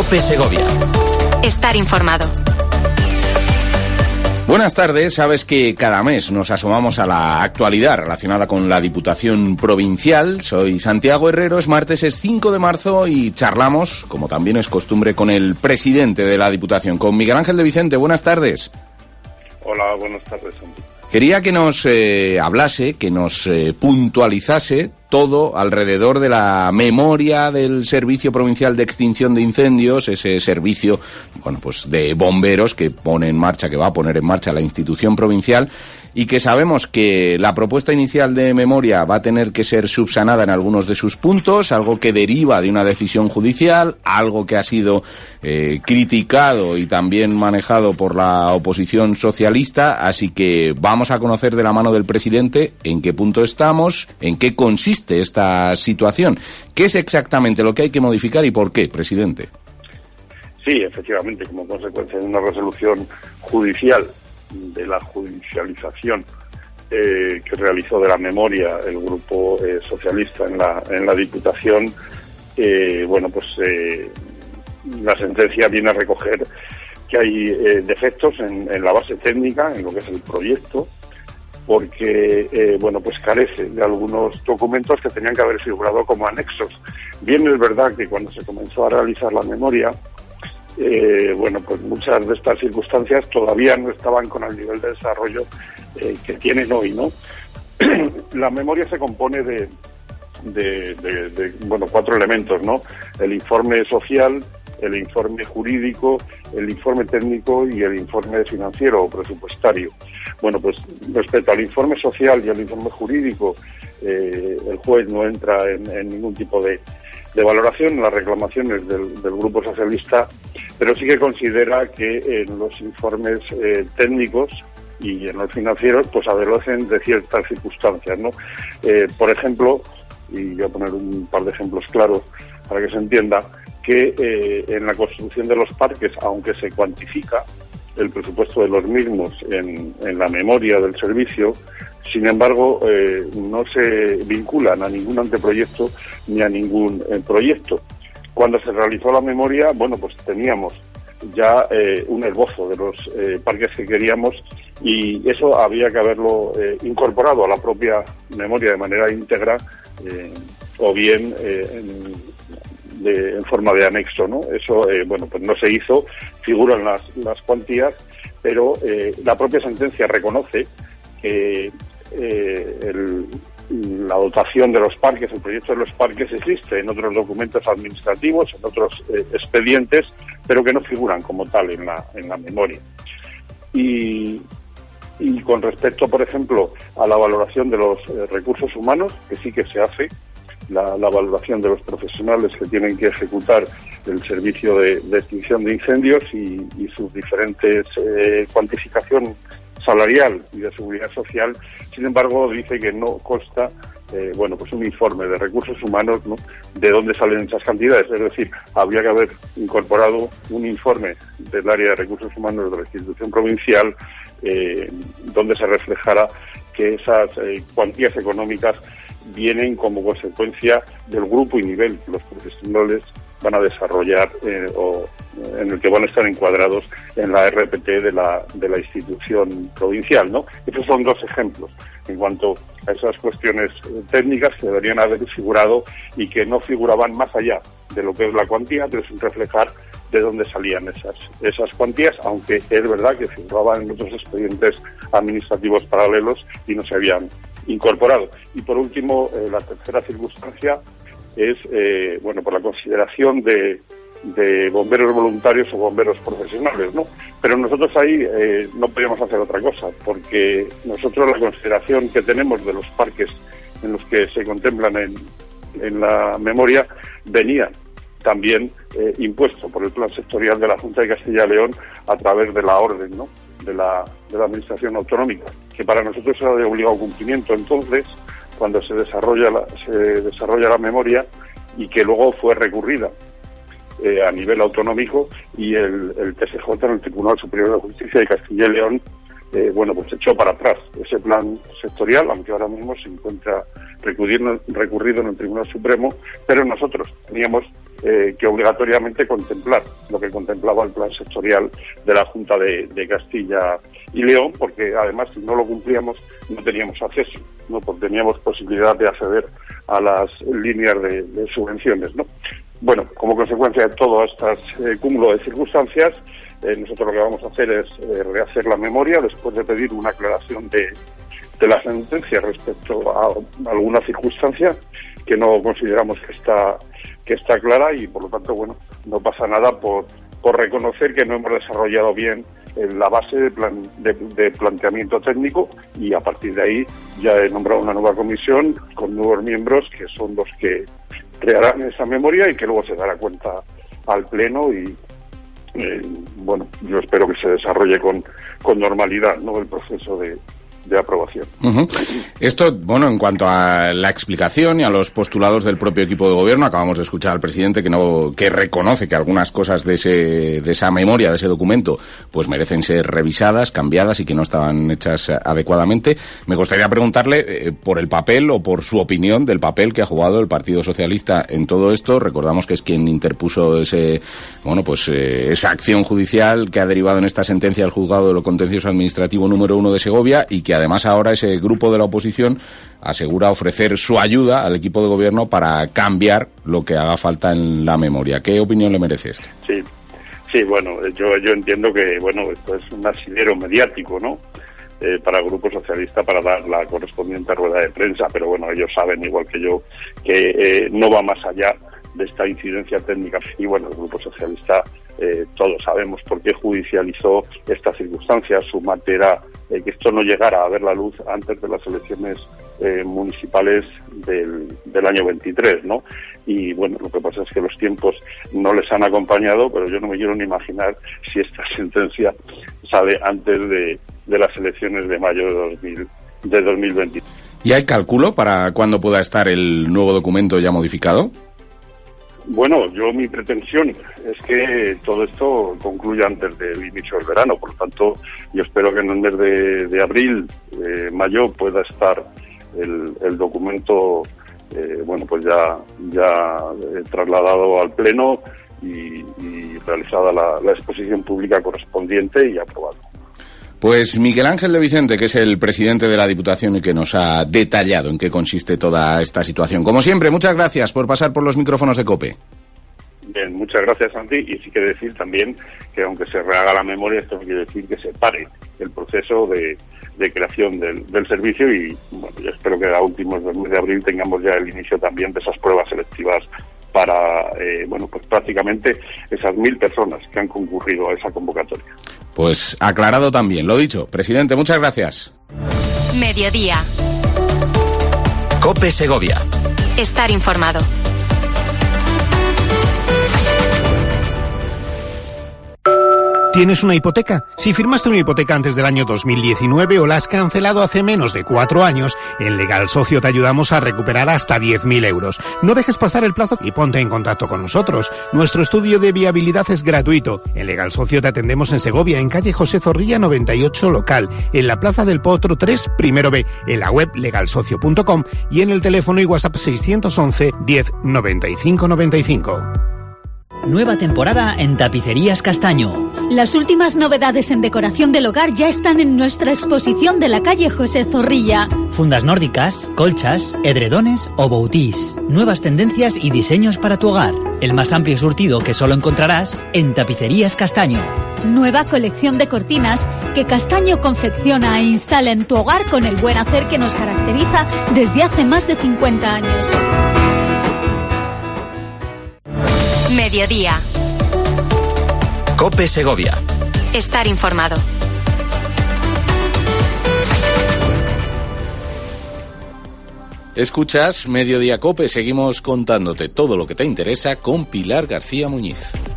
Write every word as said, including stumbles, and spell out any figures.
COPE Segovia. Estar informado. Buenas tardes. Sabes que cada mes nos asomamos a la actualidad relacionada con la Diputación Provincial. Soy Santiago Herrero, es martes, es cinco de marzo y charlamos, como también es costumbre, con el presidente de la Diputación, con Miguel Ángel de Vicente. Buenas tardes. Hola, buenas tardes, Santi. Quería que nos eh, hablase, que nos eh, puntualizase todo alrededor de la memoria del Servicio Provincial de Extinción de Incendios, ese servicio, bueno, pues de bomberos que pone en marcha, que va a poner en marcha la institución provincial, y que sabemos que la propuesta inicial de memoria va a tener que ser subsanada en algunos de sus puntos, algo que deriva de una decisión judicial, algo que ha sido eh, criticado y también manejado por la oposición socialista, así que vamos a conocer de la mano del presidente en qué punto estamos, en qué consiste esta situación, qué es exactamente lo que hay que modificar y por qué, presidente. Sí, efectivamente, como consecuencia de una resolución judicial, de la judicialización eh, que realizó de la memoria el grupo eh, socialista en la en la Diputación, eh, bueno, pues eh, la sentencia viene a recoger que hay eh, defectos en, en la base técnica, en lo que es el proyecto, porque, eh, bueno, pues carece de algunos documentos que tenían que haber figurado como anexos. Bien es verdad que cuando se comenzó a realizar la memoria, Eh, bueno, pues muchas de estas circunstancias todavía no estaban con el nivel de desarrollo eh, que tienen hoy, ¿no? La memoria se compone de, de, de, de, bueno, cuatro elementos, ¿no? El informe social, el informe jurídico, el informe técnico y el informe financiero o presupuestario. Bueno, pues respecto al informe social y al informe jurídico, eh, el juez no entra en, en ningún tipo de de valoración en las reclamaciones del, del Grupo Socialista, pero sí que considera que en los informes eh, técnicos y en los financieros pues adolecen de ciertas circunstancias, ¿no? Eh, por ejemplo, y voy a poner un par de ejemplos claros para que se entienda, que eh, en la construcción de los parques, aunque se cuantifica el presupuesto de los mismos en, en la memoria del servicio, sin embargo, eh, no se vinculan a ningún anteproyecto ni a ningún eh, proyecto. Cuando se realizó la memoria, bueno, pues teníamos ya eh, un esbozo de los eh, parques que queríamos y eso había que haberlo eh, incorporado a la propia memoria de manera íntegra eh, o bien eh, en, de, en forma de anexo, ¿no? Eso, eh, bueno, pues no se hizo, figuran las, las cuantías, pero eh, la propia sentencia reconoce que Eh, el, la dotación de los parques, el proyecto de los parques existe en otros documentos administrativos, en otros eh, expedientes, pero que no figuran como tal en la, en la memoria. Y, y con respecto, por ejemplo, a la valoración de los eh, recursos humanos, que sí que se hace, la, la valoración de los profesionales que tienen que ejecutar el servicio de, de extinción de incendios y, y sus diferentes eh, cuantificación salarial y de seguridad social, sin embargo dice que no consta eh, bueno, pues un informe de recursos humanos, ¿no?, de dónde salen esas cantidades, es decir, habría que haber incorporado un informe del área de recursos humanos de la institución provincial eh, donde se reflejara que esas eh, cuantías económicas vienen como consecuencia del grupo y nivel que los profesionales van a desarrollar eh, o en el que van a estar encuadrados en la R P T de la de la institución provincial, ¿no? Esos son dos ejemplos en cuanto a esas cuestiones técnicas que deberían haber figurado y que no figuraban más allá de lo que es la cuantía, pero sin reflejar de dónde salían esas esas cuantías, aunque es verdad que figuraban en otros expedientes administrativos paralelos y no se habían incorporado. Y por último, eh, la tercera circunstancia es eh, bueno, por la consideración de, de bomberos voluntarios o bomberos profesionales, ¿no? Pero nosotros ahí eh, no podíamos hacer otra cosa, porque nosotros la consideración que tenemos de los parques en los que se contemplan en, en la memoria venía también eh, impuesto por el plan sectorial de la Junta de Castilla y León a través de la orden, ¿no?, de la, de la administración autonómica, que para nosotros era de obligado cumplimiento entonces, cuando se desarrolla la, se desarrolla la memoria y que luego fue recurrida eh, a nivel autonómico y el, el T S J, en el Tribunal Superior de Justicia de Castilla y León, eh, bueno, pues echó para atrás ese plan sectorial, aunque ahora mismo se encuentra recurrido, recurrido en el Tribunal Supremo, pero nosotros teníamos eh, que obligatoriamente contemplar lo que contemplaba el plan sectorial de la Junta de, de Castilla y León, porque además si no lo cumplíamos no teníamos acceso, no porque teníamos posibilidad de acceder a las líneas de, de subvenciones, ¿no? Bueno, como consecuencia de todo este eh, cúmulo de circunstancias, eh, nosotros lo que vamos a hacer es eh, rehacer la memoria después de pedir una aclaración de, de la sentencia respecto a, a alguna circunstancia que no consideramos que está que está clara y por lo tanto, bueno, no pasa nada por, por reconocer que no hemos desarrollado bien eh, la base de, plan, de, de planteamiento técnico y a partir de ahí ya he nombrado una nueva comisión con nuevos miembros que son los que crearán esa memoria y que luego se dará cuenta al Pleno y eh, bueno, yo espero que se desarrolle con, con normalidad, ¿no?, el proceso de de aprobación. Uh-huh. Esto, bueno, en cuanto a la explicación y a los postulados del propio equipo de gobierno, acabamos de escuchar al presidente que no que reconoce que algunas cosas de ese de esa memoria, de ese documento, pues merecen ser revisadas, cambiadas y que no estaban hechas adecuadamente. Me gustaría preguntarle eh, por el papel o por su opinión del papel que ha jugado el Partido Socialista en todo esto. Recordamos que es quien interpuso ese, bueno, pues eh, esa acción judicial que ha derivado en esta sentencia del Juzgado de lo Contencioso Administrativo número uno de Segovia y que además ahora ese grupo de la oposición asegura ofrecer su ayuda al equipo de gobierno para cambiar lo que haga falta en la memoria. ¿Qué opinión le merece esto? Sí, sí, bueno, yo yo entiendo que bueno esto es un asidero mediático, ¿no? Eh, para el Grupo Socialista para dar la correspondiente rueda de prensa, pero bueno, ellos saben igual que yo que eh, no va más allá de esta incidencia técnica y bueno, el Grupo Socialista eh, todos sabemos por qué judicializó esta circunstancia. Su mate era eh, que esto no llegara a ver la luz antes de las elecciones eh, municipales del, del año veintitrés, ¿no? Y bueno, lo que pasa es que los tiempos no les han acompañado, pero yo no me quiero ni imaginar si esta sentencia sale antes de, de las elecciones de mayo de, dos mil, de dos mil veinte. ¿Y hay cálculo para cuándo pueda estar el nuevo documento ya modificado? Bueno, yo mi pretensión es que todo esto concluya antes del inicio del verano, por lo tanto yo espero que en el mes de, de abril, eh, mayo pueda estar el, el documento, eh, bueno, pues ya ya eh, trasladado al Pleno y, y realizada la, la exposición pública correspondiente y aprobado. Pues Miguel Ángel de Vicente, que es el presidente de la Diputación y que nos ha detallado en qué consiste toda esta situación. Como siempre, muchas gracias por pasar por los micrófonos de COPE. Bien, muchas gracias, Santi. Y sí quiere decir también que aunque se rehaga la memoria, esto no quiere decir que se pare el proceso de, de creación del, del servicio y bueno, yo espero que a últimos del mes de abril tengamos ya el inicio también de esas pruebas selectivas para, eh, bueno, pues prácticamente esas mil personas que han concurrido a esa convocatoria. Pues aclarado también, lo dicho. Presidente, muchas gracias. Mediodía. COPE Segovia. Estar informado. ¿Tienes una hipoteca? Si firmaste una hipoteca antes del año dos mil diecinueve o la has cancelado hace menos de cuatro años, en Legal Socio te ayudamos a recuperar hasta diez mil euros. No dejes pasar el plazo y ponte en contacto con nosotros. Nuestro estudio de viabilidad es gratuito. En Legal Socio te atendemos en Segovia, en calle José Zorrilla noventa y ocho local, en la Plaza del Potro tres, primero B, en la web legal socio punto com y en el teléfono y WhatsApp seiscientos once diez noventa y cinco noventa y cinco. Nueva temporada en Tapicerías Castaño. Las últimas novedades en decoración del hogar ya están en nuestra exposición de la calle José Zorrilla. Fundas nórdicas, colchas, edredones o boutís. Nuevas tendencias y diseños para tu hogar. El más amplio surtido que solo encontrarás en Tapicerías Castaño. Nueva colección de cortinas que Castaño confecciona e instala en tu hogar con el buen hacer que nos caracteriza desde hace más de cincuenta años. Mediodía. COPE Segovia. Estar informado. Escuchas Mediodía COPE. Seguimos contándote todo lo que te interesa con Pilar García Muñiz.